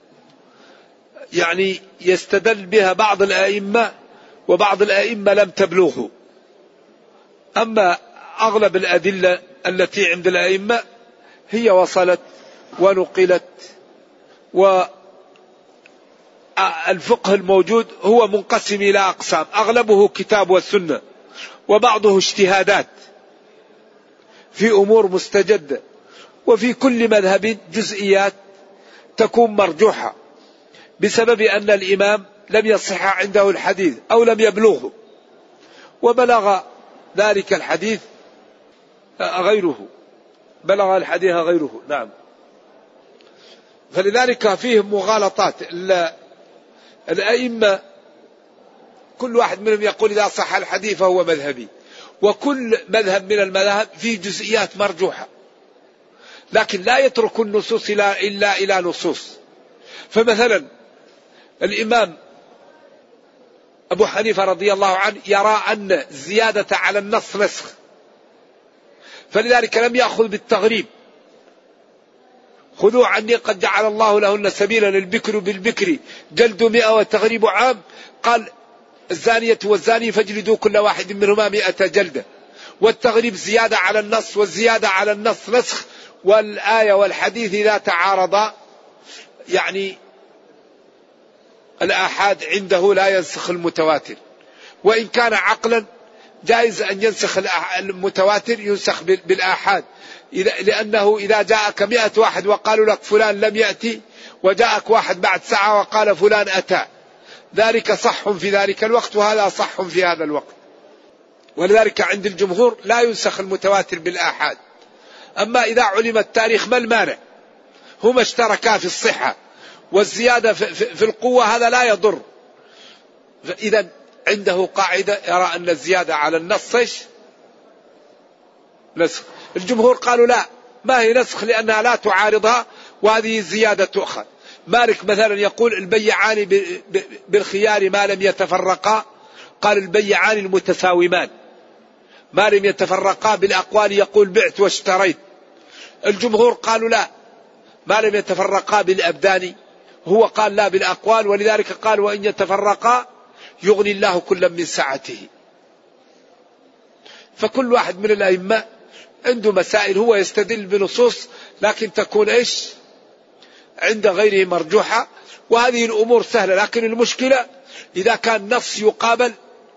Speaker 2: يعني يستدل بها بعض الأئمة وبعض الأئمة لم تبلغه. أما أغلب الأدلة التي عند الأئمة هي وصلت ونقلت. والفقه الموجود هو منقسم إلى أقسام، أغلبه كتاب والسنة، وبعضه اجتهادات في أمور مستجدة، وفي كل مذهب جزئيات تكون مرجوحة بسبب أن الإمام لم يصح عنده الحديث أو لم يبلغه، وبلغ ذلك الحديث غيره، بلغ الحديث غيره. نعم. فلذلك فيهم مغالطات. الأئمة كل واحد منهم يقول إذا صح الحديث فهو مذهبي، وكل مذهب من المذاهب فيه جزئيات مرجوحة، لكن لا يترك النصوص إلا إلى نصوص. فمثلا الإمام أبو حنيفة رضي الله عنه يرى أن الزيادة على النص نسخ، فلذلك لم يأخذ بالتغريب. خذوا عني قد جعل الله لهن سبيلا البكر بالبكر جلد مئة وتغريب عام. قال الزانية والزاني فاجلدوا كل واحد منهما مئة جلدة. والتغريب زيادة على النص، والزيادة على النص نسخ. والآية والحديث إذا تعارضا يعني الآحاد عنده لا ينسخ المتواتر، وإن كان عقلا جائز أن ينسخ المتواتر ينسخ بالآحاد، لأنه إذا جاءك مئة واحد وقالوا لك فلان لم يأتي، وجاءك واحد بعد ساعة وقال فلان أتى، ذلك صح في ذلك الوقت وهذا صح في هذا الوقت. ولذلك عند الجمهور لا ينسخ المتواتر بالآحاد. أما إذا علم التاريخ ما المانع؟ هما اشتركا في الصحة والزيادة في القوة، هذا لا يضر. إذا عنده قاعدة يرى أن الزيادة على النص نسخ. الجمهور قالوا لا، ما هي نسخ لأنها لا تعارضها، وهذه الزيادة تؤخذ. مالك مثلا يقول البيعان بالخيار ما لم يتفرقا، قال البيعان المتساومان ما لم يتفرقا. بالأقوال يقول بعت واشتريت. الجمهور قالوا لا، ما لم يتفرقا بالأبدان، هو قال لا بالأقوال، ولذلك قال وإن يتفرقا يغني الله كلا من سعته. فكل واحد من الأئمة عنده مسائل هو يستدل بنصوص، لكن تكون إيش عند غيره مرجوحة، وهذه الأمور سهلة. لكن المشكلة إذا كان نص يقابل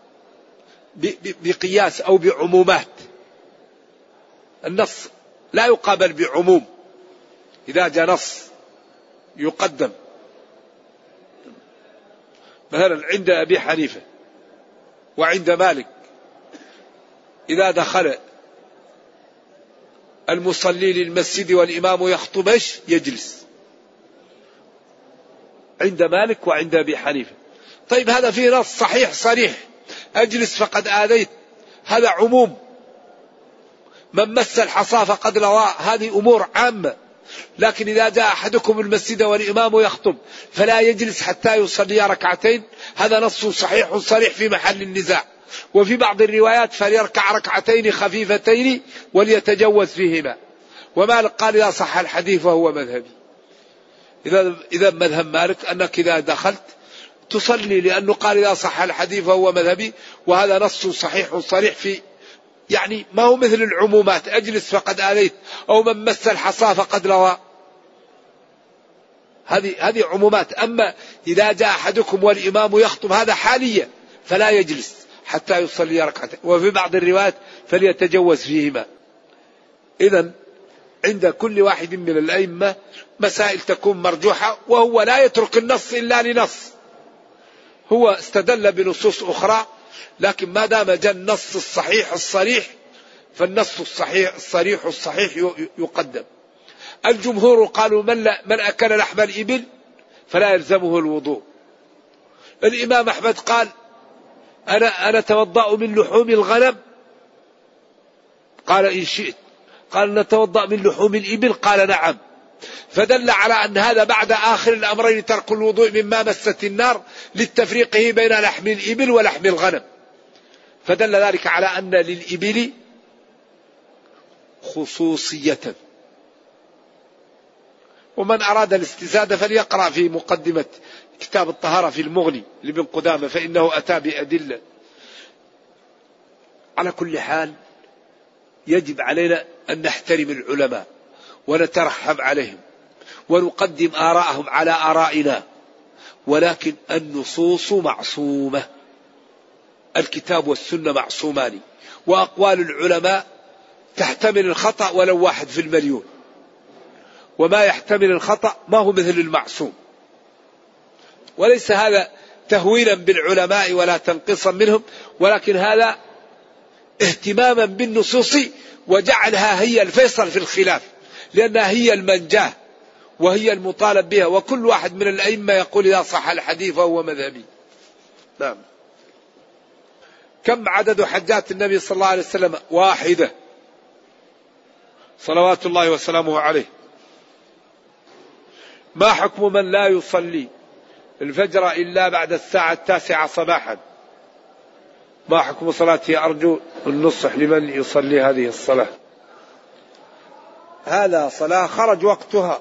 Speaker 2: بقياس أو بعمومات. النص لا يقابل بعموم. إذا جاء نص يقدم مثلا عند أبي حنيفة وعند مالك، إذا دخل المصلي للمسجد والإمام يخطب ايش يجلس، عند مالك وعند أبي حنيفة. طيب هذا فيه نص صحيح صريح أجلس فقد آذيت، هذا عموم. من مس الحصى فقد لوى، هذه أمور عامة. لكن إذا جاء أحدكم المسجد والإمام يخطب فلا يجلس حتى يصلي ركعتين، هذا نص صحيح صريح في محل النزاع. وفي بعض الروايات فليركع ركعتين خفيفتين وليتجوز فيهما. ومالك قال إذا صح الحديث فهو مذهبي. إذا إذا مذهب مالك أنك إذا دخلت تصلي، لأنه قال إذا صح الحديث فهو مذهبي، وهذا نص صحيح صريح في يعني ما هو مثل العمومات أجلس فقد آذيت أو من مس الحصى فقد لوى، هذه هذه عمومات. أما إذا جاء أحدكم والإمام يخطب هذا حاليا فلا يجلس حتى يصلي ركعتين، وفي بعض الروايات فليتجوز فيهما. إذن عند كل واحد من الأئمة مسائل تكون مرجوحة، وهو لا يترك النص إلا لنص، هو استدل بنصوص أخرى، لكن ما دام جاء النص الصحيح الصريح فالنص الصحيح الصريح الصحيح يقدم. الجمهور قالوا من, لا من أكل لحم الإبل فلا يلزمه الوضوء. الإمام أحمد قال أنا أنا أتوضأ من لحوم الغنم، قال إن شئت. قال نتوضأ من لحوم الإبل، قال نعم. فدل على أن هذا بعد آخر الأمرين ترك الوضوء مما مست النار للتفريقه بين لحم الإبل ولحم الغنم، فدل ذلك على أن للإبل خصوصية. ومن أراد الاستزادة فليقرأ في مقدمة كتاب الطهارة في المغني لابن قدامة، فإنه أتى بأدلة. على كل حال يجب علينا أن نحترم العلماء ونترحم عليهم ونقدم آراءهم على آرائنا، ولكن النصوص معصومة، الكتاب والسنة معصومان، وأقوال العلماء تحتمل الخطأ ولو واحد في المليون. وما يحتمل الخطأ ما هو مثل المعصوم. وليس هذا تهويلا بالعلماء ولا تنقصا منهم، ولكن هذا اهتماما بالنصوص وجعلها هي الفيصل في الخلاف، لأنها هي المنجاه وهي المطالب بها، وكل واحد من الأئمة يقول إذا صح الحديث فهو مذهبي. نعم. كم عدد حجات النبي صلى الله عليه وسلم؟ واحدة صلوات الله وسلامه عليه. ما حكم من لا يصلي الفجر إلا بعد الساعة التاسعة صباحا؟ ما حكم صلاته؟ أرجو النصح لمن يصلي هذه الصلاة. هذا صلاة خرج وقتها،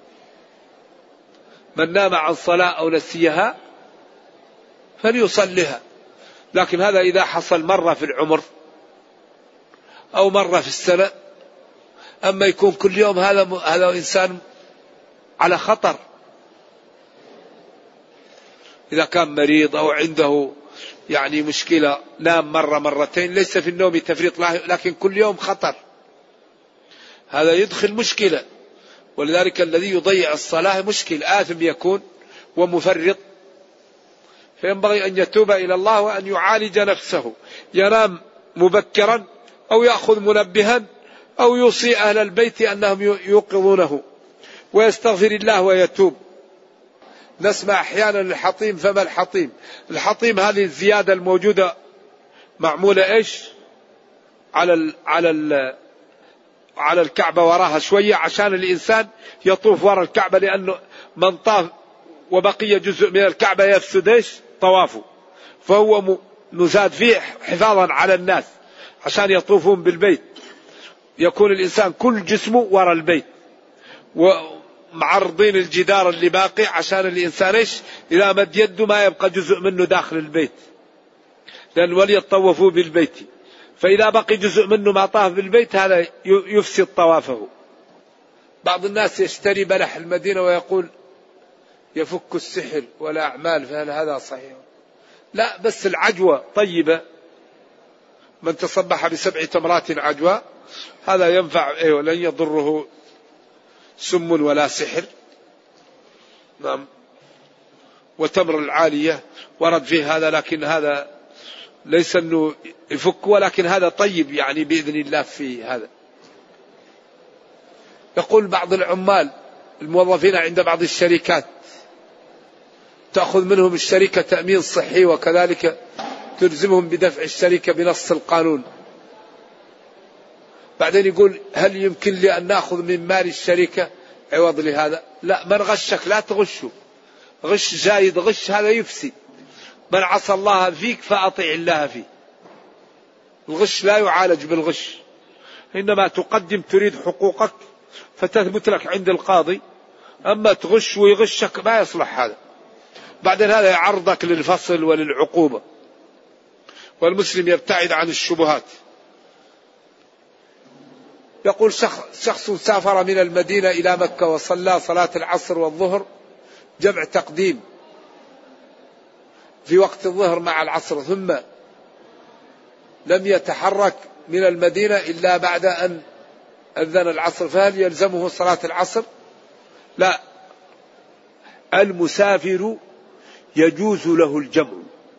Speaker 2: من نام عن صلاة أو نسيها فليصليها، لكن هذا إذا حصل مرة في العمر أو مرة في السنة. أما يكون كل يوم هذا هذا إنسان على خطر، إذا كان مريض أو عنده يعني مشكلة نام مرة مرتين، ليس في النوم تفريط لكن كل يوم خطر، هذا يدخل مشكلة. ولذلك الذي يضيع الصلاة مشكل، آثم يكون ومفرط، فينبغي أن يتوب إلى الله وأن يعالج نفسه، ينام مبكرا أو يأخذ منبها أو يوصي أهل البيت أنهم يوقظونه ويستغفر الله ويتوب. نسمع أحيانا الحطيم، فما الحطيم؟ الحطيم هذه الزيادة الموجودة معمولة إيش على ال على ال على الكعبة وراها شوية عشان الإنسان يطوف وراء الكعبة، لأنه من طاف وبقي جزء من الكعبة يفسد إيش طوافه، فهو نزاد فيه حفاظا على الناس عشان يطوفون بالبيت، يكون الإنسان كل جسمه وراء البيت ومعرضين الجدار اللي باقي عشان الإنسان إيش إذا مد يده ما يبقى جزء منه داخل البيت، لأن وليطوفوا بالبيت، فإذا بقي جزء منه ما طاف بالبيت هذا يفسد طوافه. بعض الناس يشتري بلح المدينة ويقول يفك السحر والأعمال، فهل هذا صحيح؟ لا، بس العجوة طيبة، من تصبح بسبع تمرات عجوة هذا ينفع إيه ولن يضره سم ولا سحر. نعم. وتمر العالية ورد فيه هذا، لكن هذا ليس أنه يفك، ولكن هذا طيب يعني بإذن الله في هذا. يقول بعض العمال الموظفين عند بعض الشركات تأخذ منهم الشركة تأمين صحي، وكذلك تلزمهم بدفع الشركة بنص القانون. بعدين يقول هل يمكن لي أن نأخذ من مال الشركة عوض لهذا؟ لا، من غشك لا تغشه، غش زايد، غش هذا يفسد. من عصى الله فيك فأطيع الله فيه. الغش لا يعالج بالغش، إنما تقدم تريد حقوقك فتثبت لك عند القاضي، أما تغش ويغشك ما يصلح هذا، بعدين هذا يعرضك للفصل وللعقوبة. والمسلم يبتعد عن الشبهات. يقول شخص سافر من المدينة إلى مكة وصلى صلاة العصر والظهر جمع تقديم في وقت الظهر مع العصر، ثم لم يتحرك من المدينة إلا بعد أن أذن العصر، فهل يلزمه صلاة العصر؟ لا، المسافر يجوز له الجمع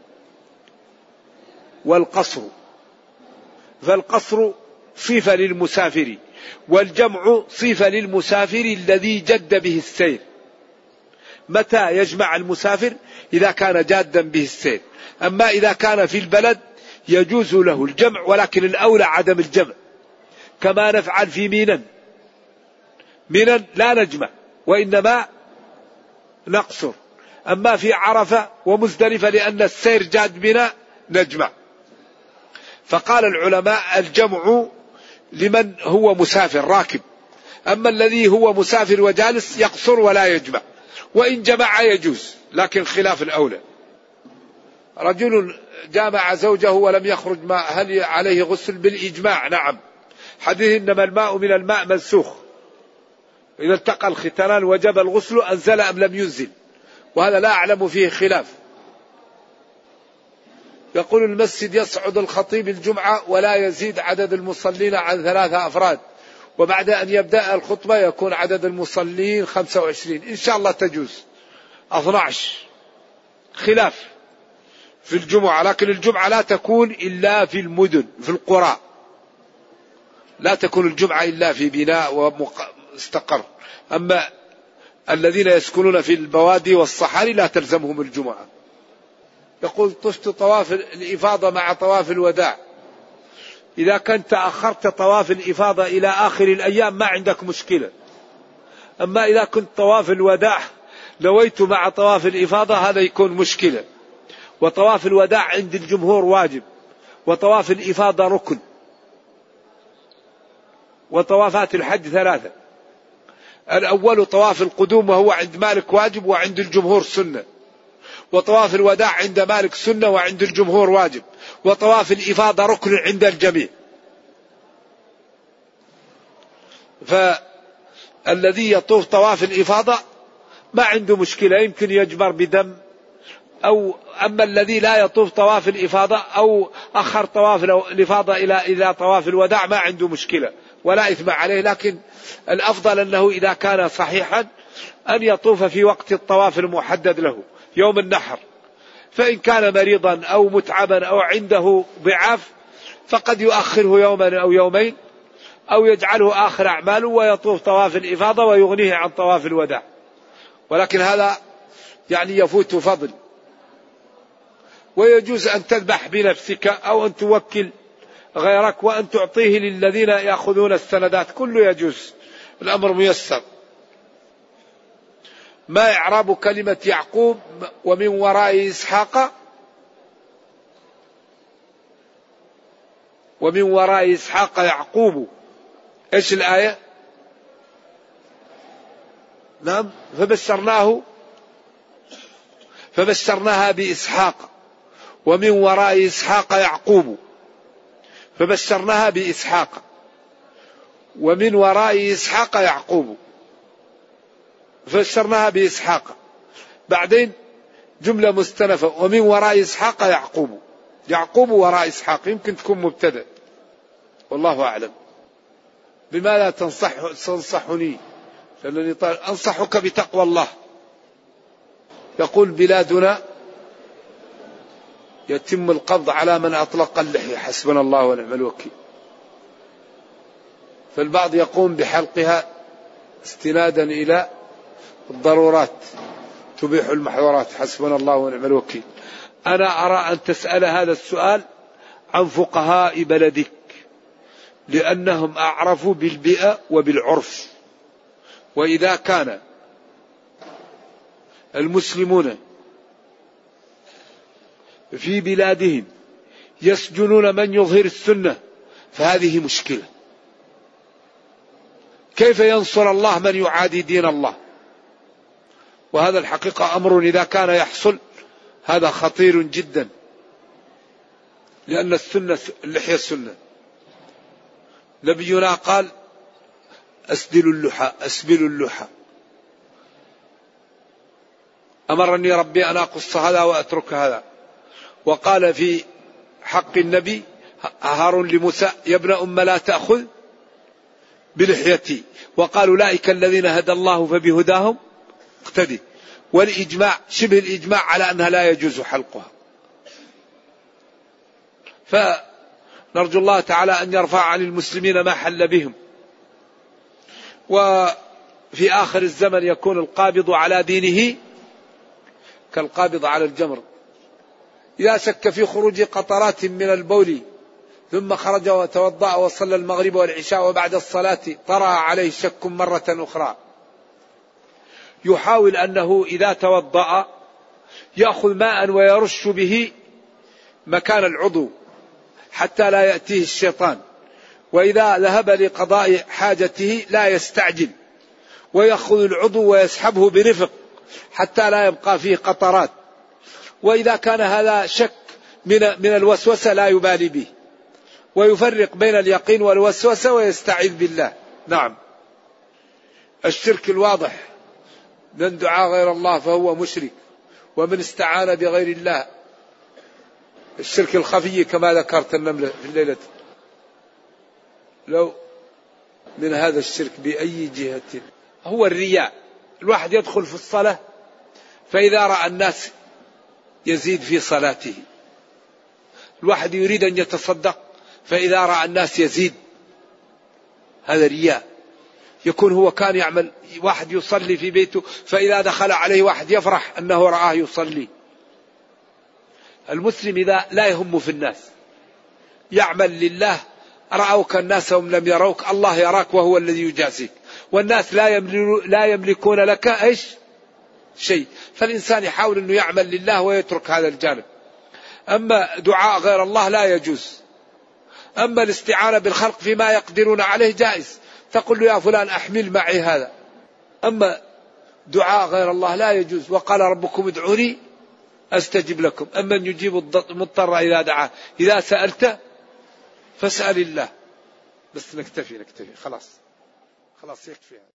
Speaker 2: والقصر، فالقصر صفة للمسافر والجمع صفة للمسافر الذي جد به السير. متى يجمع المسافر؟ إذا كان جادا به السير. أما إذا كان في البلد يجوز له الجمع، ولكن الأولى عدم الجمع، كما نفعل في مينا. مينا لا نجمع وإنما نقصر، أما في عرفة ومزدلفة لأن السير جاد بنا نجمع. فقال العلماء الجمع لمن هو مسافر راكب، أما الذي هو مسافر وجالس يقصر ولا يجمع، وإن جمع يجوز لكن خلاف الأولى. رجل جامع زوجه ولم يخرج ماء، هل عليه غسل؟ بالإجماع نعم، حديث إنما الماء من الماء منسوخ، إذا التقى الختانان وجب الغسل أنزل أم لم ينزل، وهذا لا أعلم فيه خلاف. يقول المسجد يصعد الخطيب الجمعة ولا يزيد عدد المصلين عن ثلاثة أفراد، وبعد أن يبدأ الخطبة يكون عدد المصلين خمسة وعشرين إن شاء الله تجوز اثني عشر، خلاف في الجمعة. لكن الجمعة لا تكون إلا في المدن في القرى، لا تكون الجمعة إلا في بناء ومستقر. أما الذين يسكنون في البوادي والصحاري لا تلزمهم الجمعة. يقول طفت طواف الإفاضة مع طواف الوداع، إذا كنت أخرت طواف الإفاضة إلى آخر الأيام ما عندك مشكلة. أما إذا كنت طواف الوداع نويت مع طواف الإفاضة هذا يكون مشكلة. وطواف الوداع عند الجمهور واجب، وطواف الإفاضة ركن، وطوافات الحج ثلاثة. الأول طواف القدوم وهو عند مالك واجب وعند الجمهور سنة، وطواف الوداع عند مالك سنة وعند الجمهور واجب، وطواف الإفاضة ركن عند الجميع. فالذي يطوف طواف الإفاضة ما عنده مشكلة، يمكن يجبر بدم. أو أما الذي لا يطوف طواف الإفاضة أو أخر طواف الإفاضة إلى إلى طواف الوداع ما عنده مشكلة ولا إثم عليه. لكن الأفضل أنه إذا كان صحيحا أن يطوف في وقت الطواف المحدد له يوم النحر. فإن كان مريضا أو متعبا أو عنده ضعاف فقد يؤخره يوما أو يومين أو يجعله آخر أعماله ويطوف طواف الإفاضة ويغنيه عن طواف الوداع. ولكن هذا يعني يفوت فضل. ويجوز أن تذبح بنفسك أو أن توكل غيرك وأن تعطيه للذين يأخذون السندات، كله يجوز، الأمر ميسر. ما إعراب كلمة يعقوب ومن وراء إسحاق؟ ومن وراء إسحاق يعقوب، إيش الآية؟ نعم، فبشرناه فبشرناها بإسحاق ومن وراء إسحاق يعقوب، فبشرناها بإسحاق ومن وراء إسحاق يعقوب، فبشرناها بإسحاق. بعدين جملة مستنفة ومن وراء إسحاق يعقوب، يعقوب وراء إسحاق يمكن تكون مبتدأ، والله أعلم. بماذا تنصح تنصحني؟ لأنني أنصحك بتقوى الله. يقول بلادنا يتم القبض على من أطلق اللحية، حسبنا الله ونعم الوكيل. فالبعض يقوم بحلقها استنادا إلى الضرورات تبيح المحظورات، حسبنا الله ونعم الوكيل. أنا أرى أن تسأل هذا السؤال عن فقهاء بلدك، لأنهم أعرفوا بالبيئة وبالعرف. وإذا كان المسلمون في بلادهم يسجنون من يظهر السنة فهذه مشكلة. كيف ينصر الله من يعادي دين الله؟ وهذا الحقيقة أمر إذا كان يحصل هذا خطير جدا، لأن السنة اللحية السنة. نبينا قال أسدلوا اللحى أسبلوا اللحى، أمرني ربي أن أقص هذا وأترك هذا. وقال في حق النبي هارون لموسى يا ابن أم لا تأخذ بلحيتي، وقال أولئك الذين هدى الله فبهداهم اقتدي. والإجماع شبه الإجماع على أنها لا يجوز حلقها. فنرجو الله تعالى أن يرفع عن المسلمين ما حل بهم. وفي آخر الزمن يكون القابض على دينه كالقابض على الجمر. إذا شك في خروج قطرات من البول ثم خرج وتوضأ وصلى المغرب والعشاء وبعد الصلاة طرأ عليه شك مرة أخرى، يحاول أنه إذا توضأ يأخذ ماء ويرش به مكان العضو حتى لا يأتيه الشيطان، وإذا ذهب لقضاء حاجته لا يستعجل ويأخذ العضو ويسحبه برفق حتى لا يبقى فيه قطرات. وإذا كان هذا شك من من الوسوسة لا يبالي به، ويفرق بين اليقين والوسوسة ويستعيذ بالله. نعم. الشرك الواضح من دعا غير الله فهو مشرك، ومن استعان بغير الله الشرك الخفي كما ذكرت النملة في الليلة. لو من هذا الشرك بأي جهة. هو الرياء. الواحد يدخل في الصلاة فإذا رأى الناس يزيد في صلاته. الواحد يريد أن يتصدق فإذا رأى الناس يزيد، هذا رياء. يكون هو كان يعمل، واحد يصلي في بيته فإذا دخل عليه واحد يفرح أنه رآه يصلي. المسلم إذا لا يهم في الناس يعمل لله، رأوك الناس وهم لم يروك، الله يراك وهو الذي يجازيك، والناس لا لا يملكون لك ايش شيء. فالإنسان يحاول أنه يعمل لله ويترك هذا الجانب. أما دعاء غير الله لا يجوز. أما الاستعانة بالخلق فيما يقدرون عليه جائز، تقول له يا فلان أحمل معي هذا. أما دعاء غير الله لا يجوز. وقال ربكم ادعوني أستجب لكم أمن يجيب المضطر إذا دعاه. إذا سألت فاسأل الله. بس نكتفي نكتفي خلاص خلاص يكفي.